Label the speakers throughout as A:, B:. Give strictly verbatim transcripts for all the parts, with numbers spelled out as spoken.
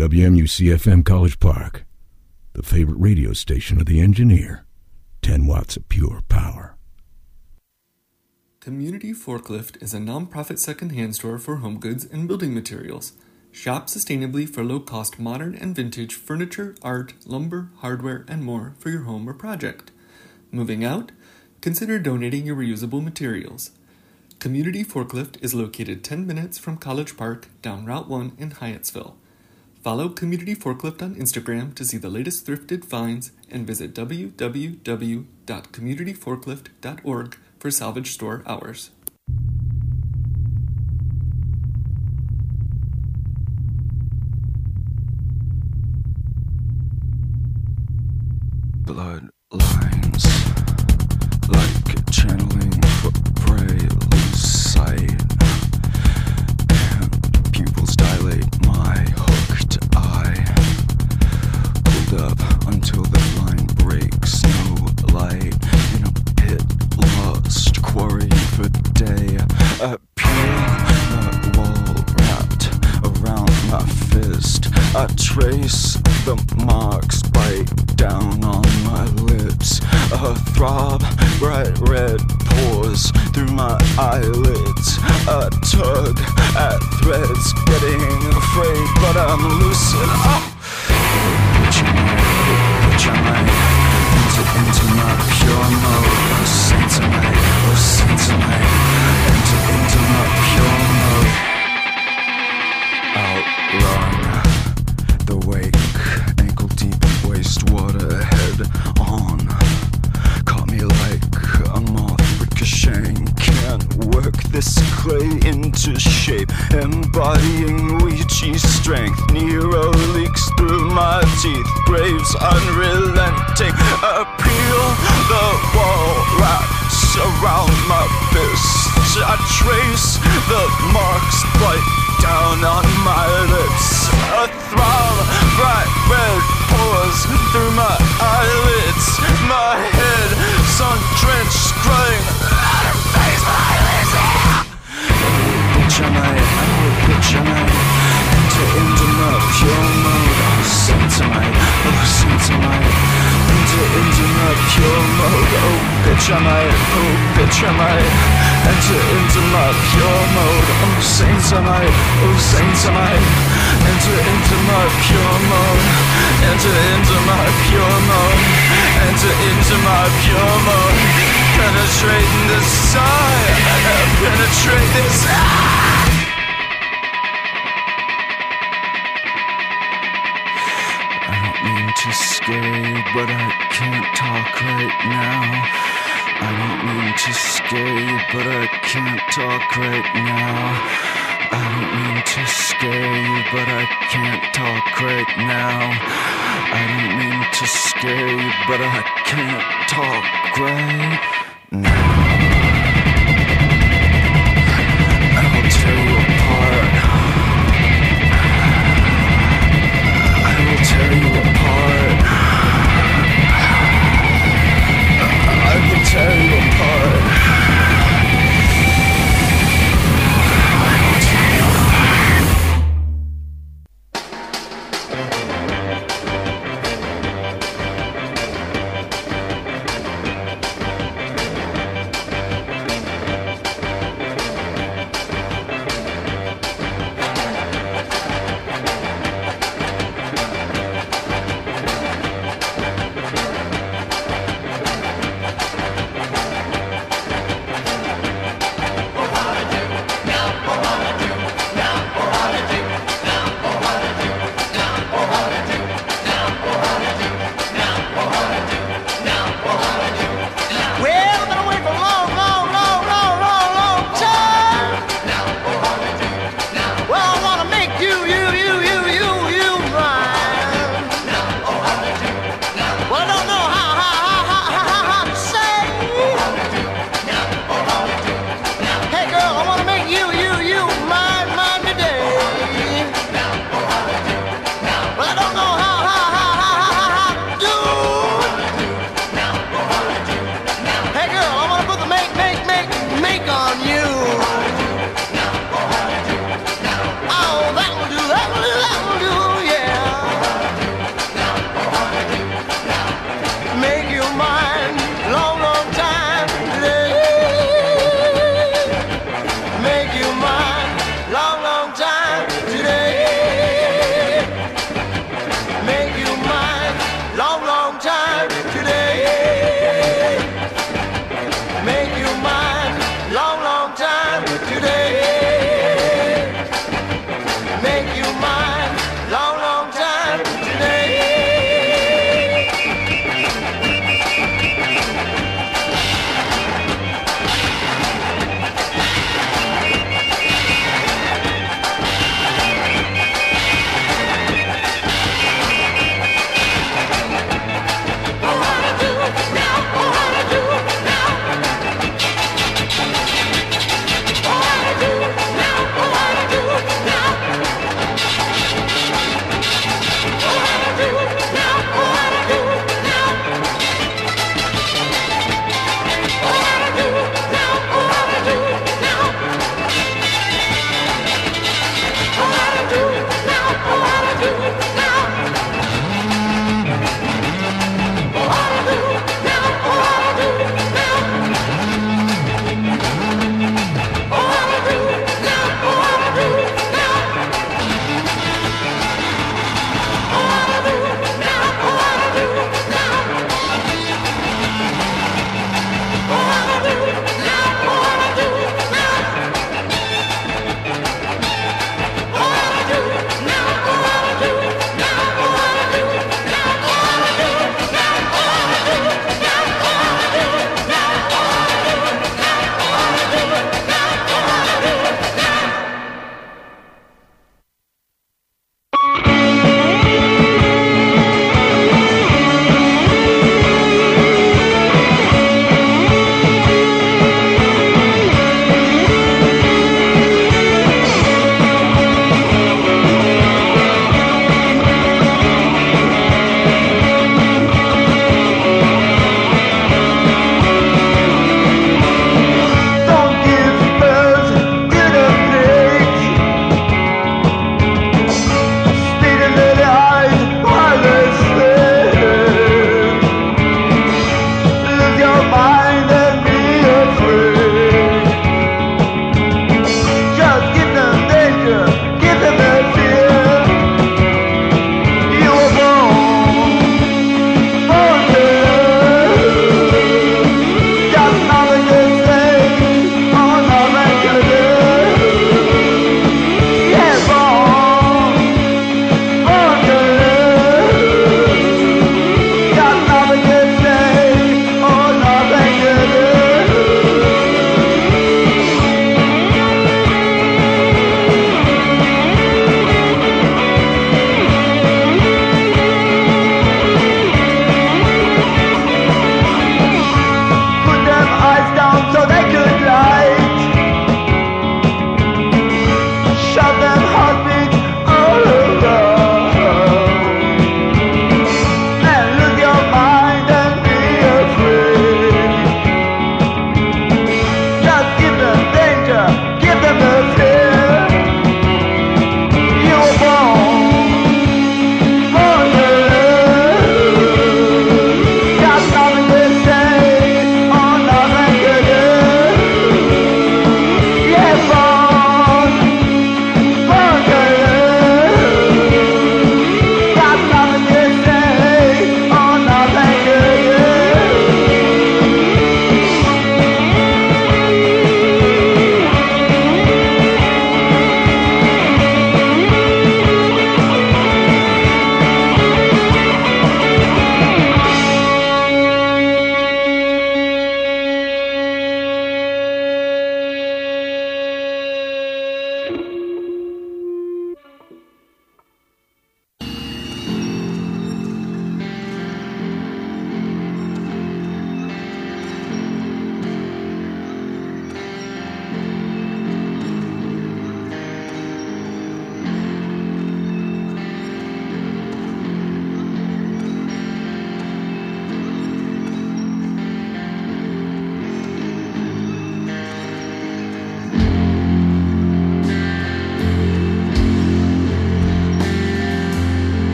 A: W M U C F M College Park, the favorite radio station of the engineer. ten watts of pure power.
B: Community Forklift is a non-profit second-hand store for home goods and building materials. Shop sustainably for low-cost modern and vintage furniture, art, lumber, hardware, and more for your home or project. Moving out? Consider donating your reusable materials. Community Forklift is located ten minutes from College Park down Route one in Hyattsville. Follow Community Forklift on Instagram to see the latest thrifted finds and visit w w w dot community forklift dot org for salvage store hours.
C: Blood lines like channeling for prey, lose sight, and pupils dilate my hooked eye, pulled up until the line breaks, no light in a pit, lost, quarrying for day, a pure the wall wrapped around my fist, I trace the marks, bite down on my lips, a throb, bright red pours through my eyelids, a tug at threads, getting afraid, but I'm lucid. Oh! Which am I? Which am I? Enter into my pure mode. Oh, saints am I? Oh, saints am I? Enter into my pure mode. Outrun the wake, ankle deep in wastewater, head on. Caught me like a moth ricocheting. Can't work this clay into shape, embodying Ouija strength. Nero leaks through my teeth, graves unrelenting. Appeal the wall wraps around my fists. I trace the marks, bite down on my lips. A throb, bright red pours through my eyelids. My head, sun-drenched, crying out of face, my eyelids. Bitch am I, oh bitch am I, enter into my pure mode. Oh saint am I, oh saint am I, enter into my pure mode. Oh bitch am I, oh bitch am I, enter into my pure mode. Oh saints am I, oh saints am I, enter into my pure mode. Enter into my pure mode. Enter into my pure mode. Penetrate this side. Penetrate this side. I don't mean to scare you, but I can't talk right now. I don't mean to scare you, but I can't talk right now. I don't mean to scare you, but I can't talk right now. I don't mean to scare you, but I can't talk right now. I will tear you apart. I will tear you apart. I will tear you apart.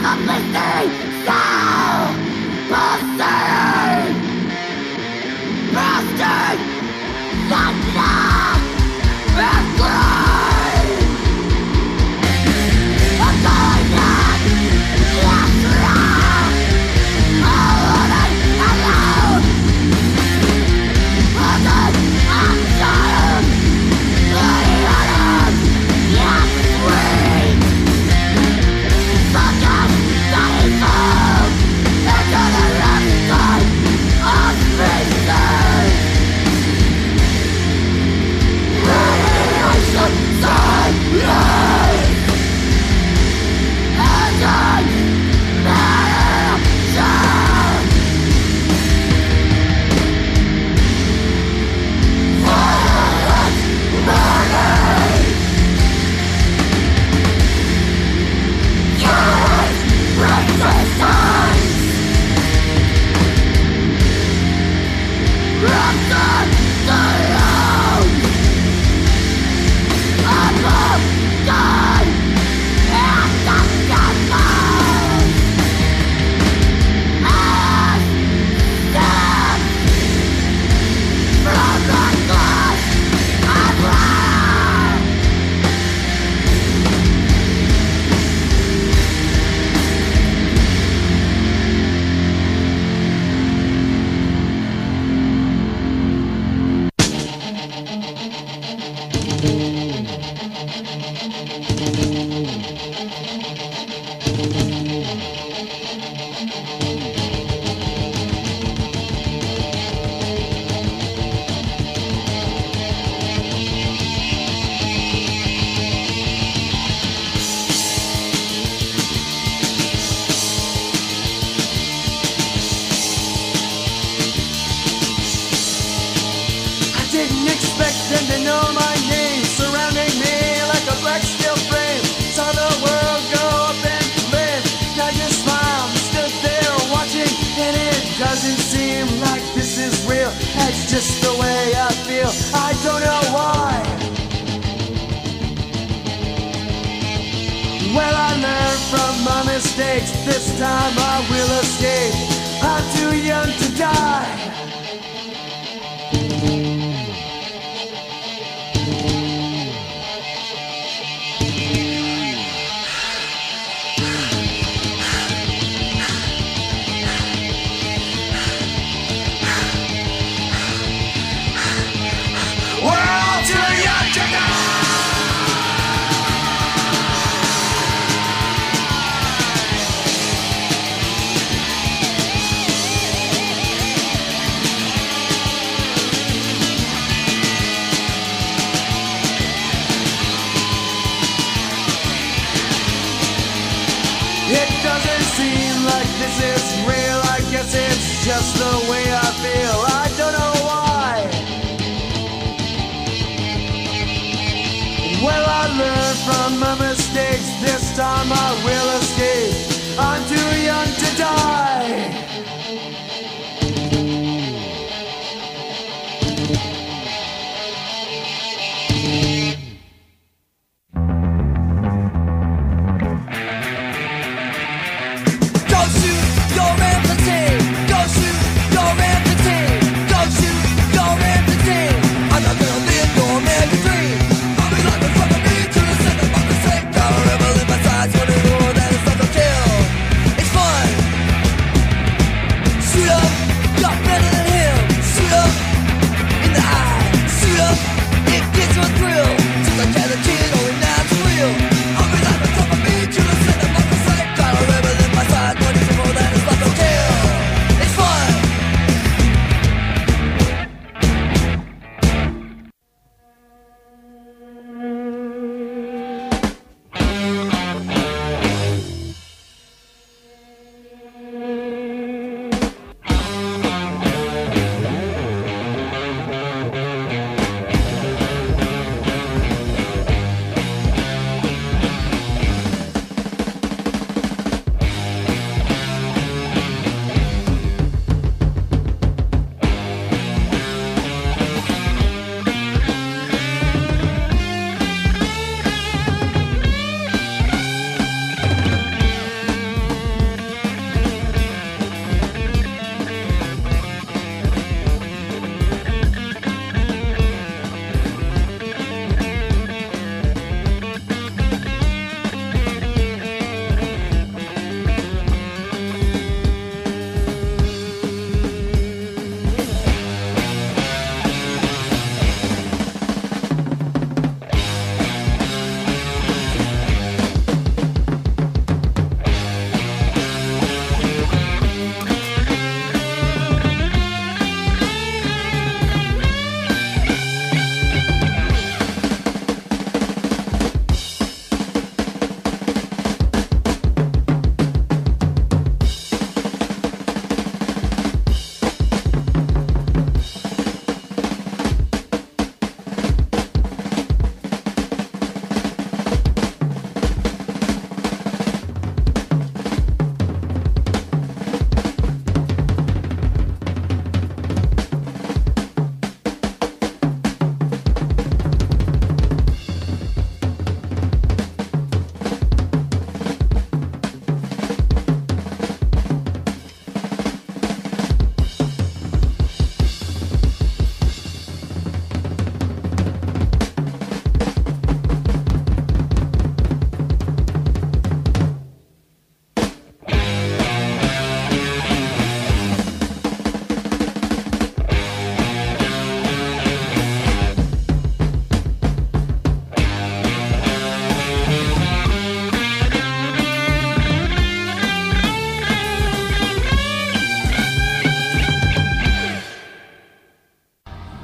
D: Kill.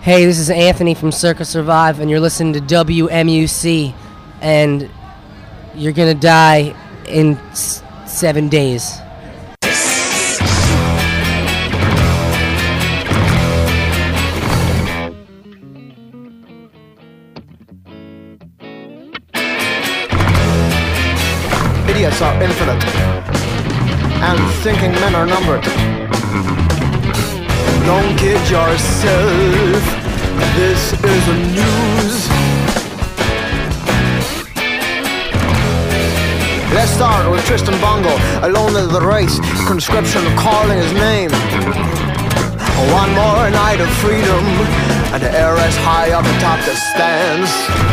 D: Hey, this is Anthony from Circa Survive, and you're listening to W M U C, and you're gonna die in s- seven days.
E: Idiots are infinite, and thinking men are numbered. Don't kid yourself, this is a news. Let's start with Tristan Bongo, alone in the race, conscription calling his name. One more night of freedom, and the heiress high up atop the stands.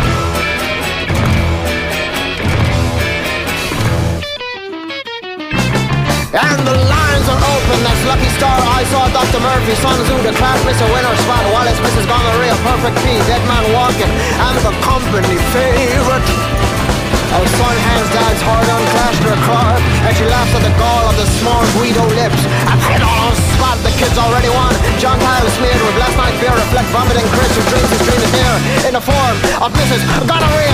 E: And the lines are open, that's Lucky Star. I saw Doctor Murphy, Sun Tzu, the class miss a winner spot. Wallace, Missus Gonorrhea, Perfect P, Dead Man Walking, and the company favorite. Our son hands dad's hard on Clash their car, and she laughs at the gall of the small Guido lips. I'm hit all on spot, the kids already won. John Kyle smeared with last night's beer, reflect vomiting Chris who dreams his dream is near. In the form of Missus Gonorrhea.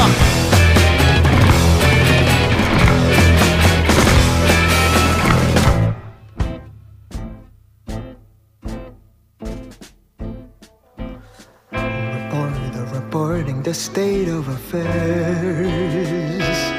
E: The state of affairs.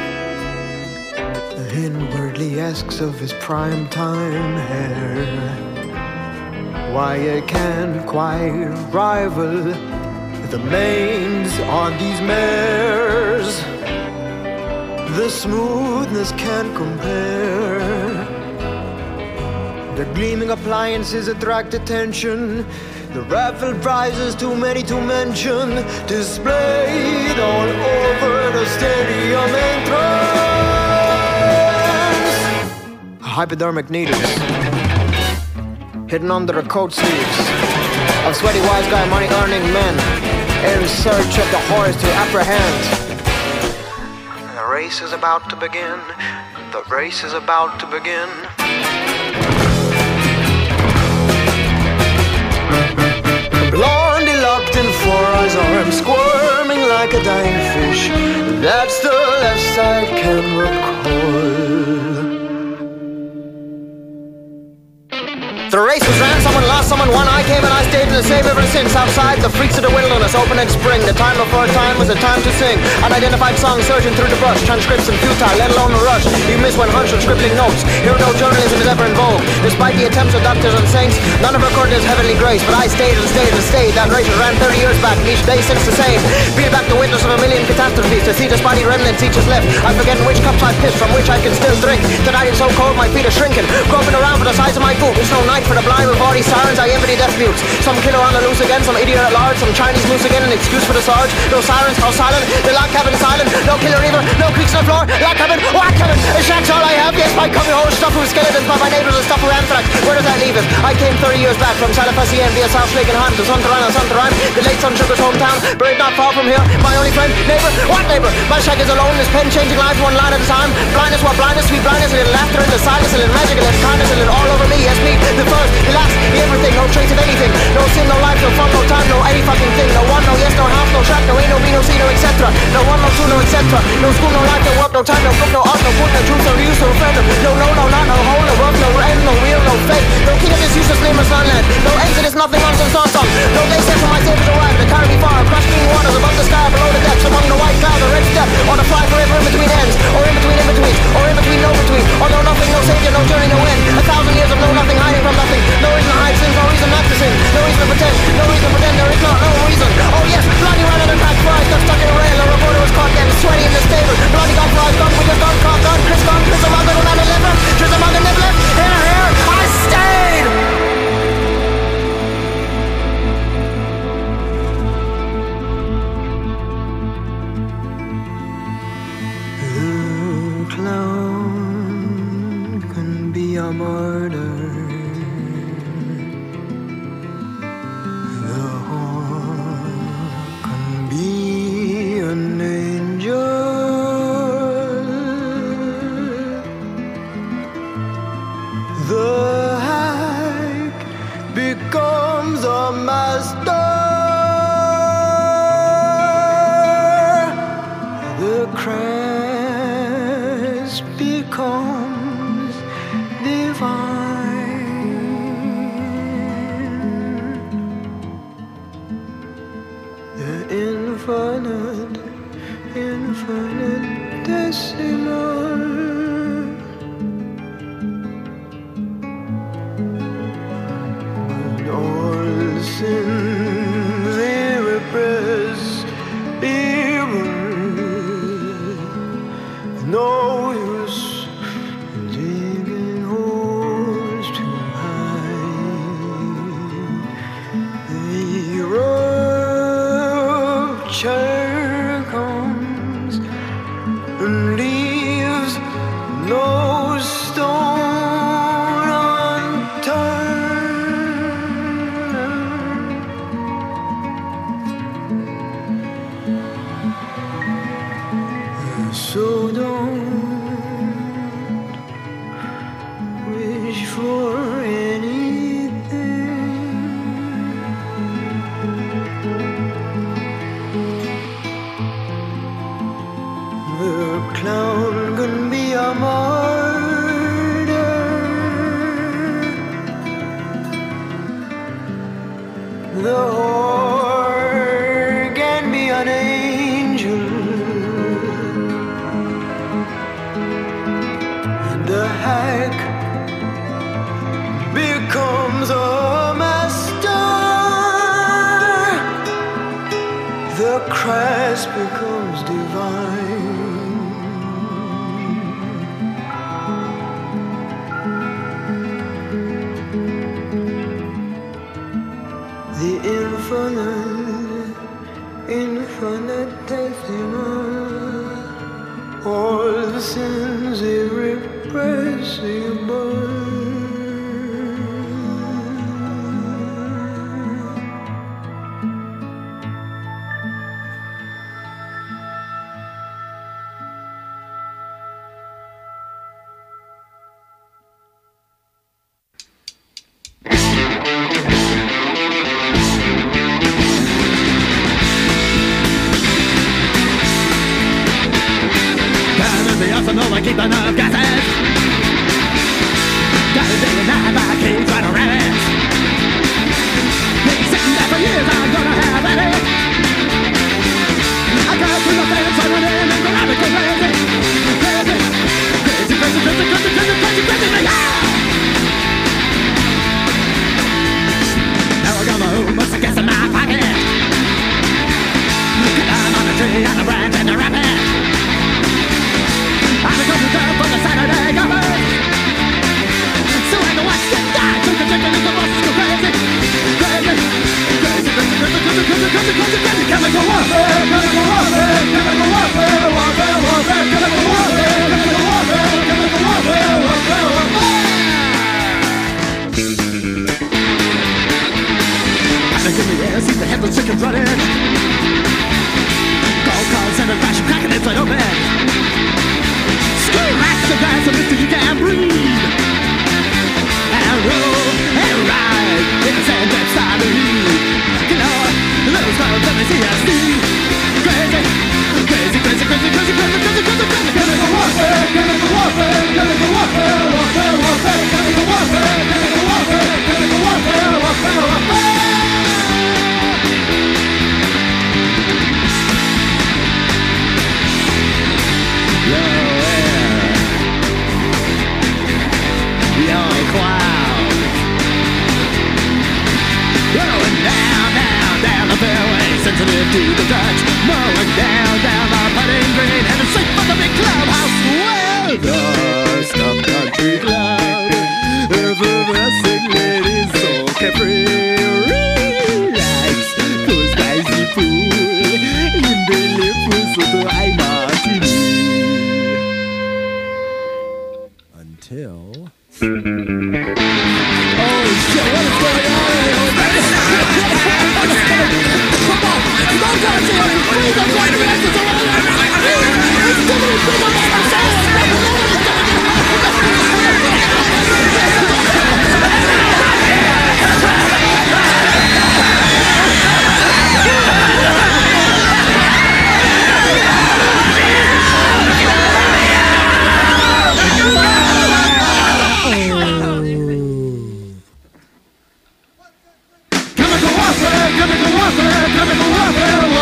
E: Inwardly asks of his prime-time hair why it can't quite rival the mains on these mares. The smoothness can't compare. The gleaming appliances attract attention. The raffle prizes, too many to mention, displayed all over the stadium entrance. Hypodermic needles hidden under the coat sleeves of sweaty wise guy money-earning men in search of the horse to apprehend. The race is about to begin. The race is about to begin. Blondie locked in four eyes arms, squirming like a dying fish. That's the left side can recall. The race was ran, someone lost, someone won. I came and I stayed in the same ever since. Outside, the freaks of the wilderness open in spring. The time before time was the time to sing. Unidentified songs surging through the brush. Transcripts and futile, let alone a rush. You miss when hunch and scribbling notes. Here no journalism is ever in vogue. Despite the attempts of doctors and saints, none have recorded his heavenly grace. But I stayed and stayed and stayed. That race was ran thirty years back, each day since the same. Peel back the windows of a million catastrophes to see the spotty remnants each is left. I'm forgetting which cups I pissed, from which I can still drink. Tonight it's so cold, my feet are shrinking. Groping around for the size of my boot. It's no night for the blind with all these sirens. I envy death mutes. Some killer on the loose again, some idiot at large, some Chinese moose again, an excuse for the sarge. No sirens, how silent, the lock cabin silent. No killer either, no creaks on the floor. Lock cabin, lock cabin, a shack's all I have. Yes, my cubby hole stuffed with skeletons by my neighbors and stuffed with anthrax. Where does that leave us? I came thirty years back from Salafasien via South Lake and Ham to Santarana, Santarine, the late Sun Sugar's hometown, buried not far from here. My only friend, neighbor, what neighbor? My shack is alone, his pen changing lives one line at a time. Blindness, what blindness, sweet blindness, a little laughter in the silence, a little magic, a little kindness, a little all over me. Yes, me, the first, the last, the everything, no trace of anything. No sin, no life, no fun, no time, no any fucking thing. No one, no yes, no house, no track, no A, no B, no C, no et cetera. No one, no two, no et cetera. No school, no life, no work, no time, no book, no art, no book, no truth, no use, no friend. No, no, no, not, no hole, no work, no end, no real, no fake. No king of this useless nameless land. No exodus, nothing nonsense, awesome. No day set for my saviors arrive to carry me far across green waters above the sky, below the depths, among the white clouds, the red step, or to fly forever in between ends, or in between in between, or in between no between. Or no nothing, no savior, no journey, no end. A thousand years of no nothing, hiding from nothing. No reason to hide sins, no reason not to sin. No reason to pretend, no reason to pretend, there is not no reason. Oh yes, bloody ran out of back fries, got stuck in a rail, a reporter was caught getting sweaty in the stable. Bloody got fries, gone, we just gone, caught, gone, Chris gone, Chris among the one out of liver, Chris among the never left, here, here, I stayed!
C: infinite, infinitesimal. And all sins irrepressed, no use digging holes too high. The rupture comes and leaves no stone unturned. So don't wish for anything. The clown can be a martyr. The whore can be an angel. The hack becomes a master. The Christ becomes divine. The infinite, infinitesimal, all the sins irrepressible.
F: Keep the nerve gases. Got a day and night by kids right around it. Been sitting there for years, I'm gonna have at it. I got through the fence, I went in and grab it, go crazy. Crazy, crazy, crazy, crazy, crazy, crazy, crazy, crazy, crazy, now I got my own most I guess in my pocket. I'm on the tree, on the branch, and the rabbit. I'm a couple girl from the Saturday cover. So I can watch them die. Drink and drink and the bus go crazy. Crazy, crazy, crazy, crazy, crazy, crazy, crazy, crazy, crazy. Chemical warfare, chemical warfare, chemical warfare, warfare, warfare, chemical warfare, chemical warfare, chemical warfare, warfare, warfare. I'm a good air, see the headless chickens running. Gold calls and a crash of cracking it wide open. Scream the glass of mister you can't breathe. And roll and ride in the sand that's starting to heat. You know, little stars let me see us see. Crazy, crazy, crazy, crazy, crazy, crazy, crazy, crazy, crazy. Chemical warfare, chemical warfare, chemical warfare, warfare, warfare, chemical warfare, chemical warfare, chemical warfare, warfare, warfare. Sensitive to the touch, mowing down, down the putting green, and it's safe for the big clubhouse. Well, dust of country cloud, effervescing ladies so carefree. Relax, cause spicy fool, in the lip with the high martini. Until... oh shit, what is going on? Chemical warfare, chemical warfare, chemical warfare.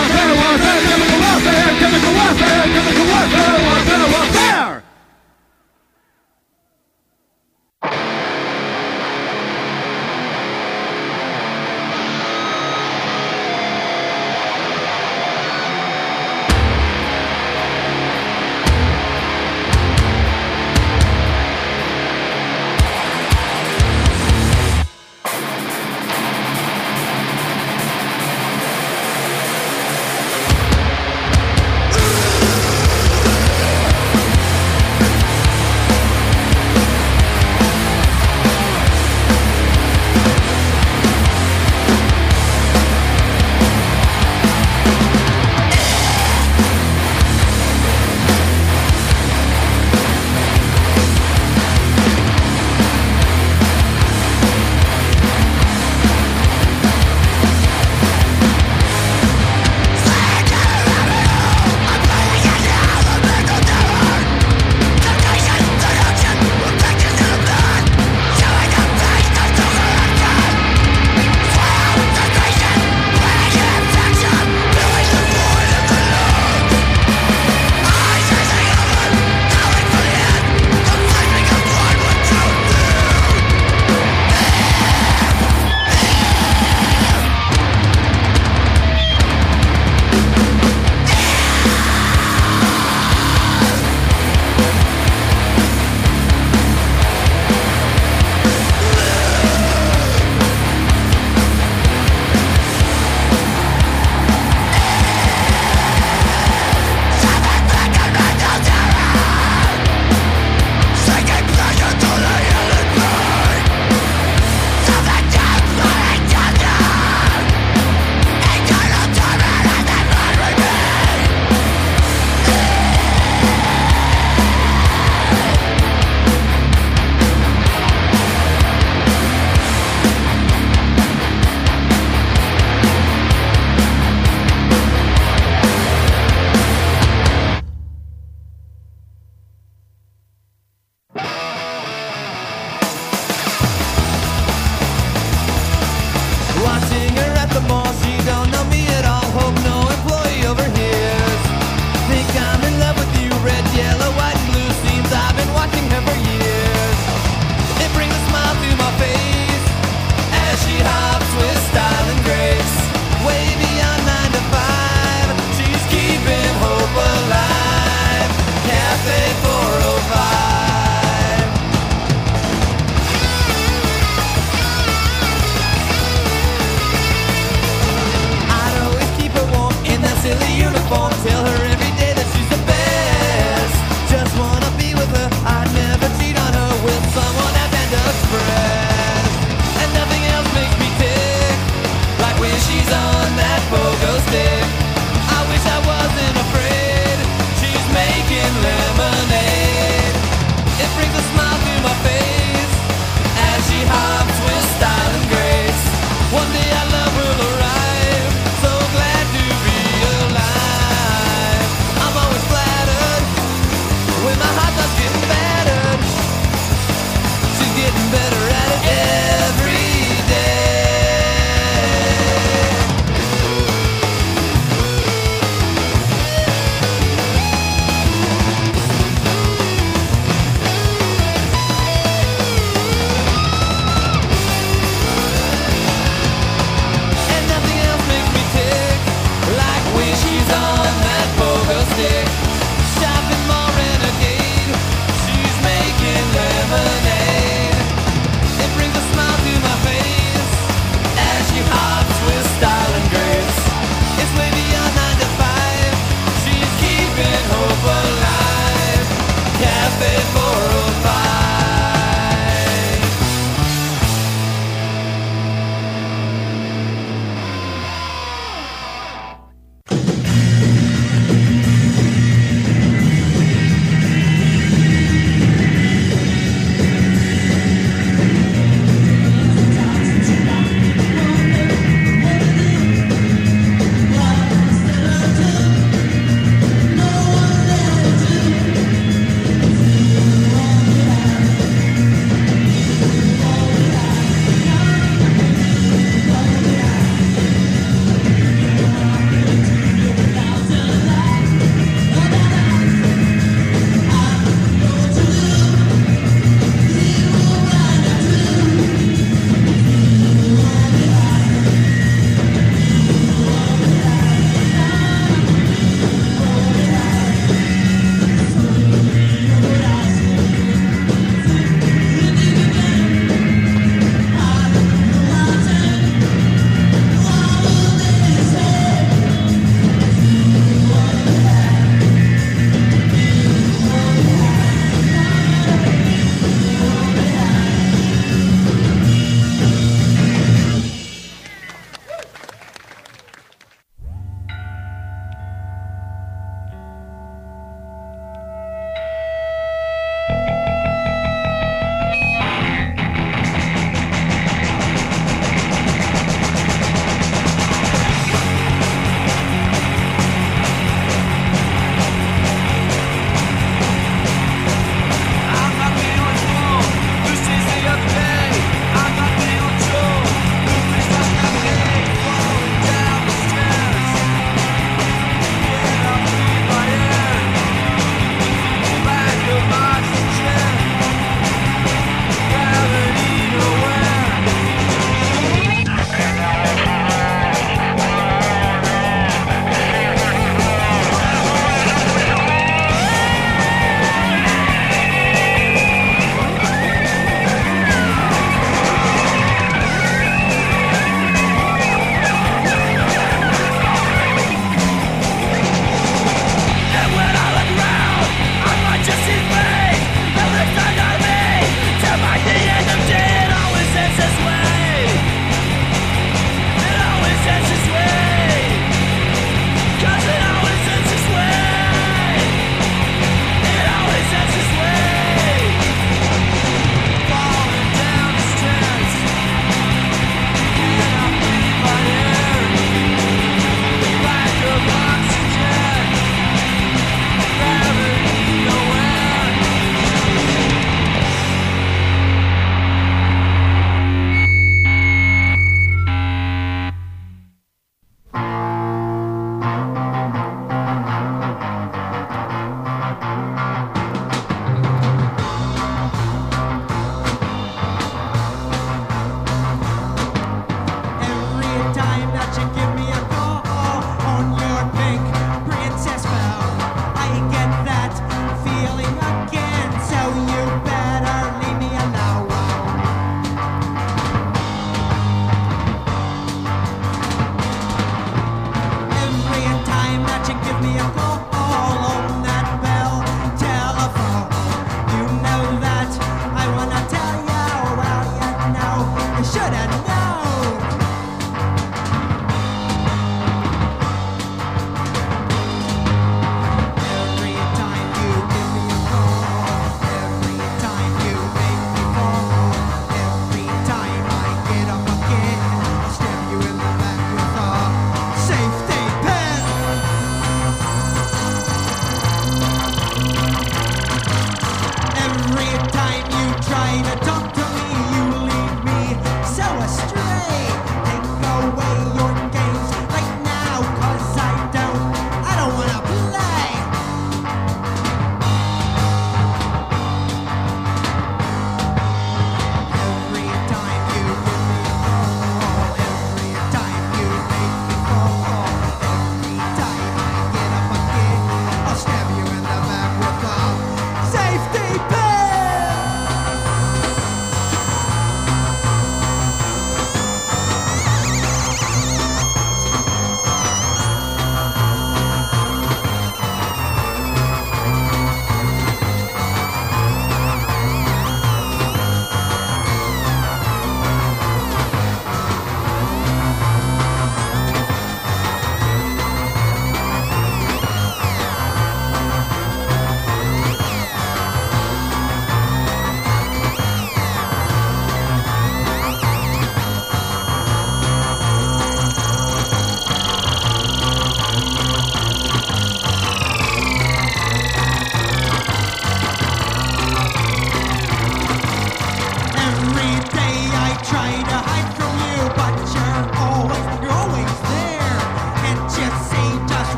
G: Cafe four oh five.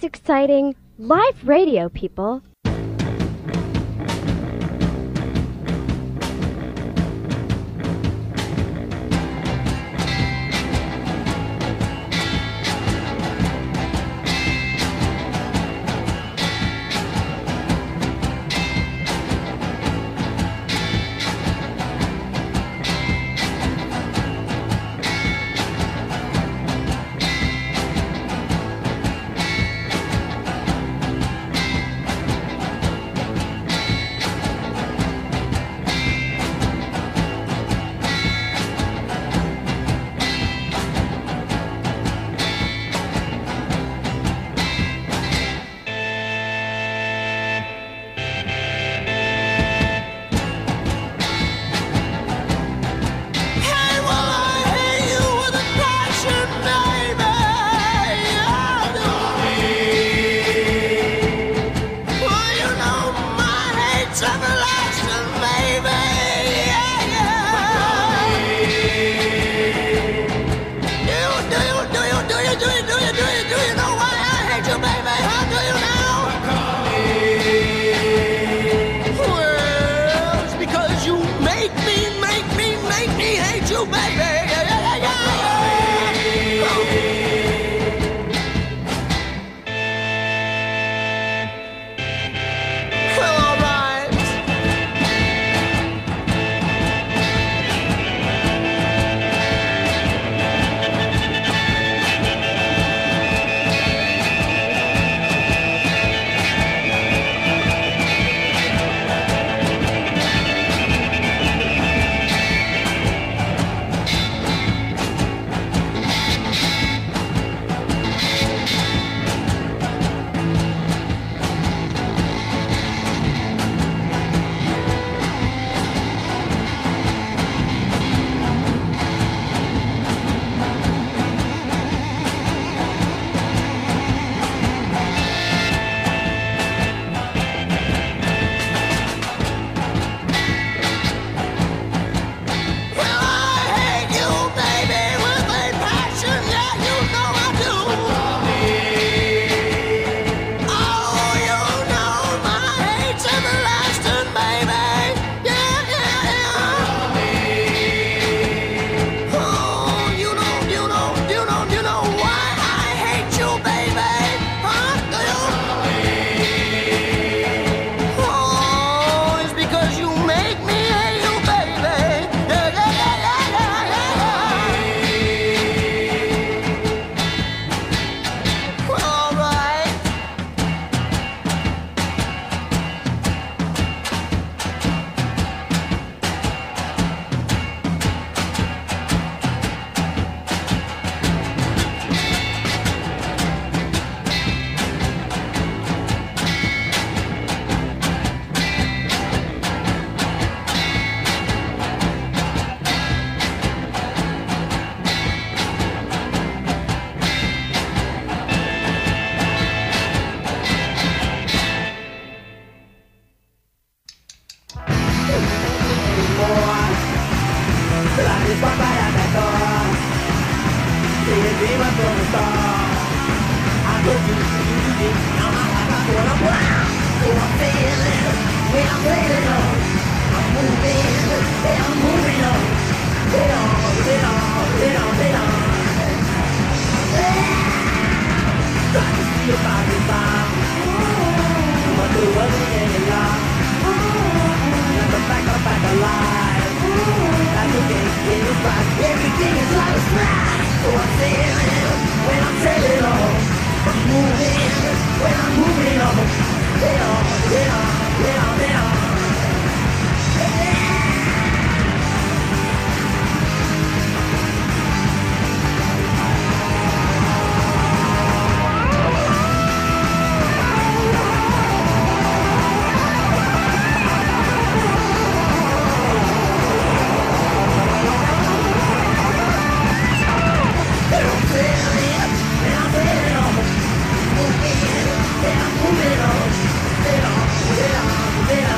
H: exciting live radio, people.
F: Moving on, moving on, moving on, moving on.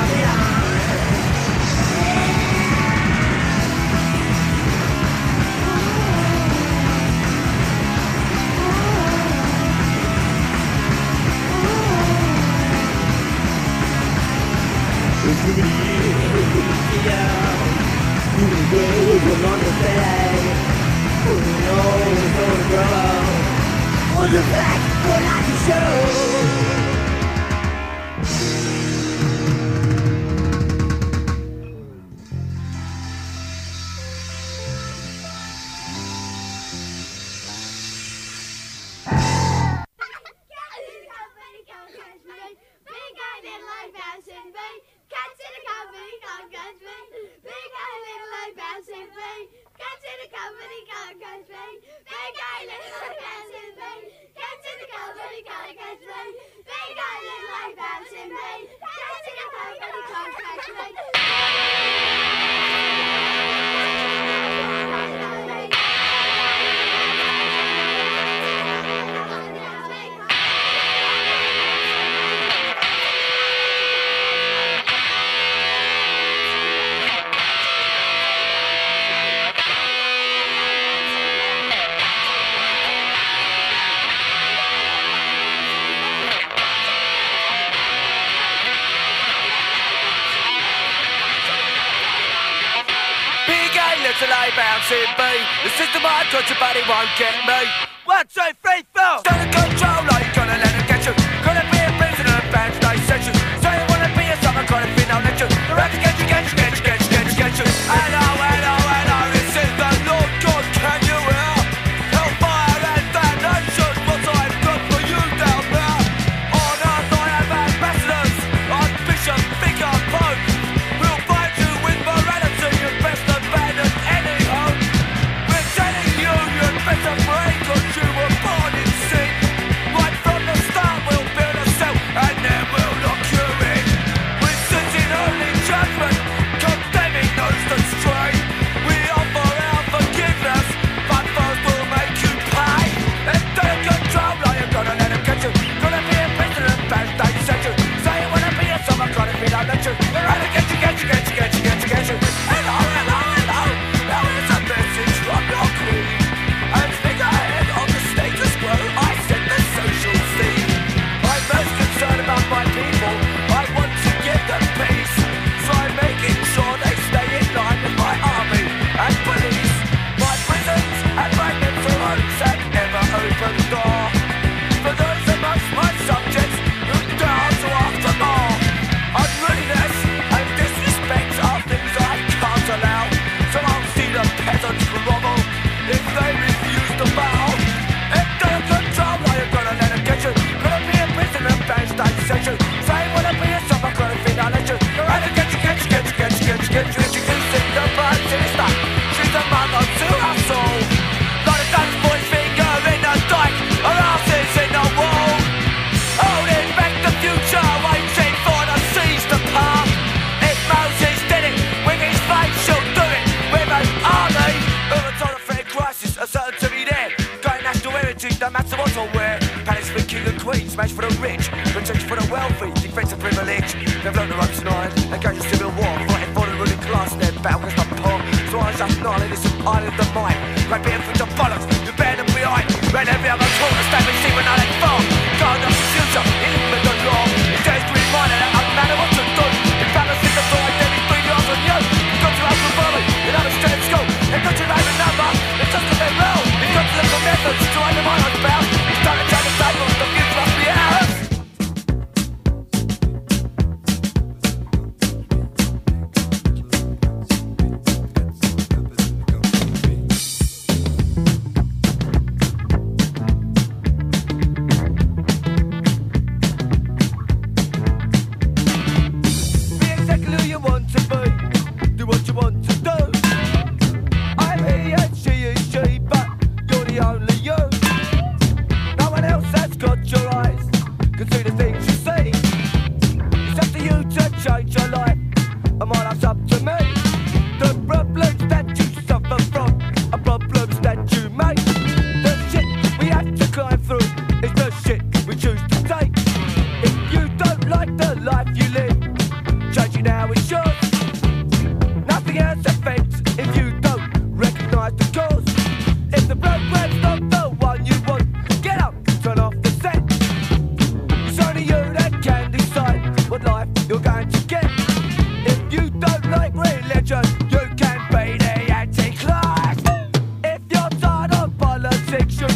G: bouncing B. The system I've got your body won't get me. One, two, three, four. Stand in control, like you're gonna let it get you. Gonna be a prisoner of band stage section. So you wanna be a summer kind of thing, I'll let you. The rap get you, get you, get you, get you, get you, get you. Hello, hello, hello, this is the Lord God, can you hear? Hellfire and damnation, what I've done for you down there. On earth I have ambassadors, Archbishop, Vicar, Pope. We'll fight you with morality, you best abandon any hope. We're telling you, you'd better pray, cause you were born in sin. Right from the start, we'll build a cell, and then we'll lock you in. We're sitting only judgment, condemning those that stray. We offer our forgiveness, but first we'll make you pay. And take control, are you gonna let him get you? Gonna be a prisoner of bad state section. Say you wanna be a summer, gonna be that lecture. We're gonna get you, get you, get you, get you, get you, get you. Hello, hello, hello. Now here's a message from your queen. And think ahead of the status quo, I set the social scene. I'm most concerned about my people. I want to give them peace. So I'm making sure they stay in line with my army and police. My prisons and my mental homes have never opened door. For those amongst my subjects who dare to ask for more. Unruliness and disrespect are things I can't allow. So I'll see the peasants grovel if they refuse to bow. If they're control, are you gonna let them get you? Gonna be a prisoner of bad state section. Say you wanna be a summer, gonna be that lecture. Gonna get you, get you, get you, get you, get you, get you. Introducing the bird sister. She's the mother to us all. Like a Dutch boy's finger in the dike, her ass is in the wall. Holding back the future, waiting for the seas to part. If Moses did it with his faith, she'll do it with an army. Urban on a fair crisis, a certain to be there. Going national heritage, no matter what or where. Palace for king and queen, smash for the rich, protection for the wealthy, defense of privilege. They've learned the ropes tonight, engaged in civil war, fighting for the ruling class, their battle against the poor. So I just gnarly, this is island of mine. Great being for the bollocks, you bear them behind. Ran every other talk, the statement see when I let fall. God knows the future, in the law. It's days to remind that it doesn't matter what you do. If balance is the door, then it's three yards on you. You've got to have the body, you know it's straight to school. You've got to name a number, it's just that they're real. You've got to look for methods to undermine us bound. It's time to change the table, the future must be ours.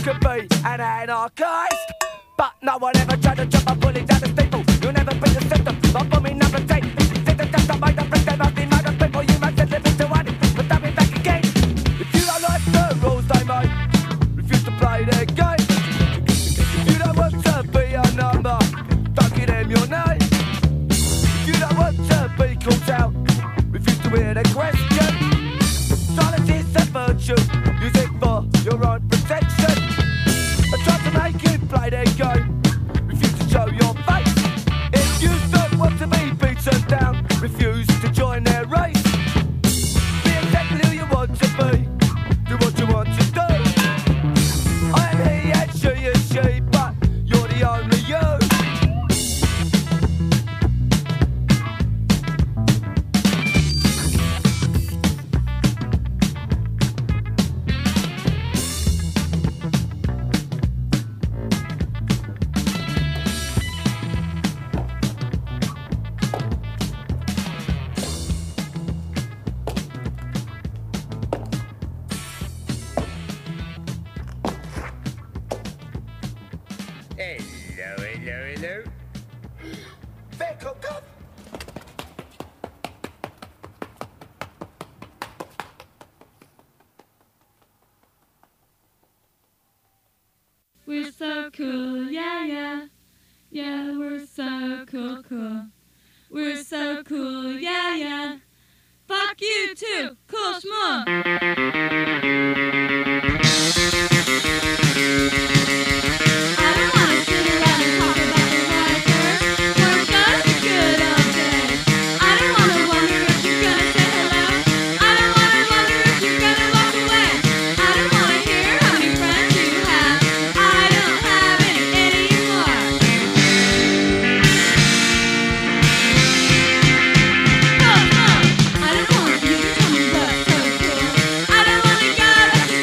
G: could be an anarchist. But no one ever tried to jump a bully down the steeple. You'll never be the system, not for me number ten. Did the test of my friends, they must be mad at people. You might just live into one, but they'll be back again. If you don't like the rules they make, refuse to play their game. If you don't want to be a number, don't give them your name. If you don't want to be called out, refuse to hear the question. Silence is a virtue, use it for your own protection. I try to make you play their game, refuse to show your face. If you don't want to be beaten down, refuse to join their race. Be exactly who you want to be, do what you want to do. I am he and she is she, but you're the only you.
I: Hello, hello, hello.
G: Welcome.
J: We're so cool, yeah, yeah. Yeah, we're so cool, cool. We're so cool, yeah, yeah. Fuck you too, cool schmuck. I don't wanna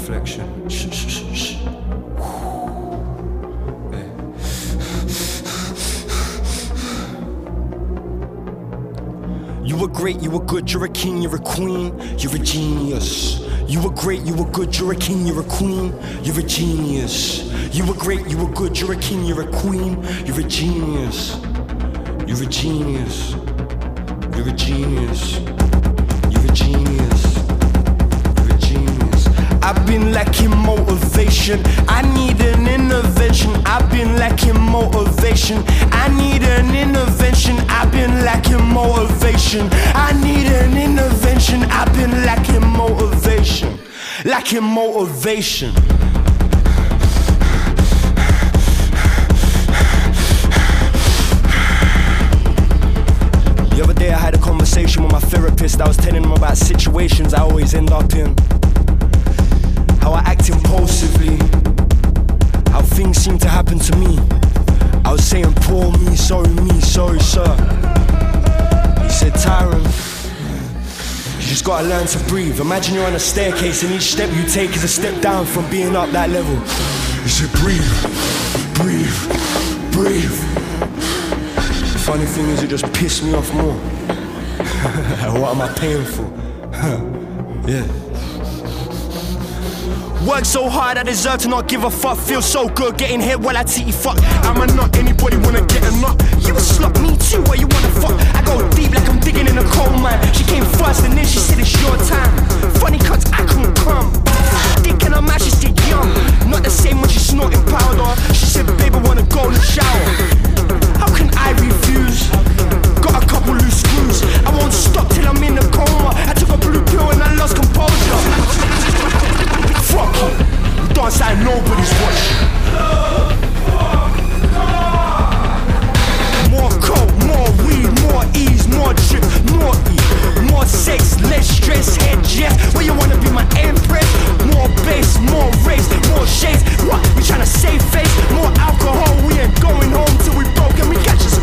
C: reflection. Shh, shh, shh, shh. Hey. You were great, you were good, you're a king, you're a queen, you're a genius. You were great, you were good, you're a king, you're a queen, you're a genius. You were great, you were good, you're a king, you're a queen, you're a genius. You're a genius. You're a genius. You're a genius. You're a genius. I've been lacking motivation. I need an intervention. I've been lacking motivation. I need an intervention. I've been lacking motivation. I need an intervention. I've been lacking motivation. Lacking motivation. The other day I had a conversation with my therapist. I was telling him about situations I always end up in. How I act impulsively. How things seem to happen to me. I was saying, poor me, sorry me, sorry sir. He said, Tyron, you just gotta learn to breathe. Imagine you're on a staircase and each step you take is a step down from being up that level. He said, breathe, breathe, breathe. The funny thing is it just pissed me off more. What am I paying for? Yeah. Work so hard I deserve to not give a fuck. Feel so good getting hit while I titty fuck. Am I not anybody wanna get a nut? You a slut, me too, what you wanna fuck? I go deep like I'm digging in a coal mine. She came first and then she said it's your time. Funny cuts, I couldn't come. Dick in her mouth, she said young. Not the same when she snorting powder. She said babe I wanna go in the shower. How can I refuse? Got a couple loose screws. I won't stop till I'm in a coma. I took a blue pill and I lost composure. Fuck it, we dance like nobody's watching. More coke, more weed, more ease, more drip, more E, more sex, less stress, head jet. Where you wanna be my empress? More bass, more race, more shades. What? We tryna save face? More alcohol, we ain't going home till we broke and we catch us.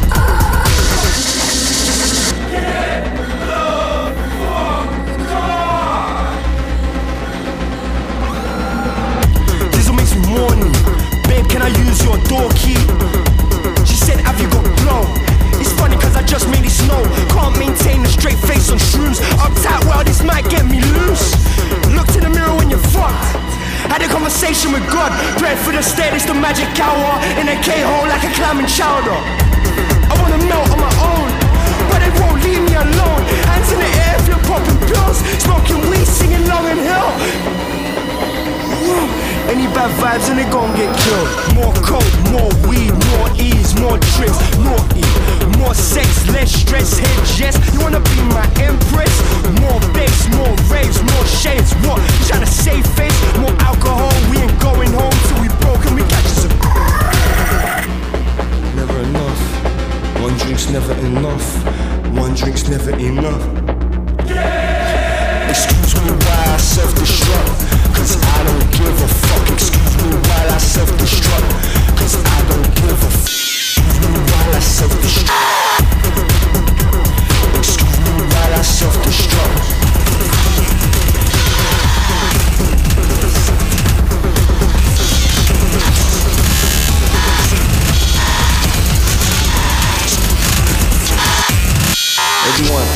C: Morning. Babe, can I use your door key? She said, have you got glow? It's funny cause I just made it snow. Can't maintain a straight face on shrooms. Uptight, well this might get me loose. Looked in the mirror when you're fucked. Had a conversation with God. Prayed for the state, it's the magic hour. In a K-hole like a clam and chowder. I wanna melt on my own, but they won't leave me alone. Hands in the air if you're popping pills. Smoking weed, singing Long and Hill. Any bad vibes and they gon' get killed. More coke, more weed, more ease, more trips, more E, more sex, less stress, head jets. You wanna be my empress? More bass, more raves, more shades. What? You tryna save face? More alcohol, we ain't going home till we broke and we catch us a. Never enough. One drink's never enough. One drink's never enough. Excuse me while I self-destruct. Cause I don't give a fuck. Excuse me while I self-destruct. Cause I don't give a fuck. Excuse me while I self-destruct. Excuse me while I self-destruct. Everyone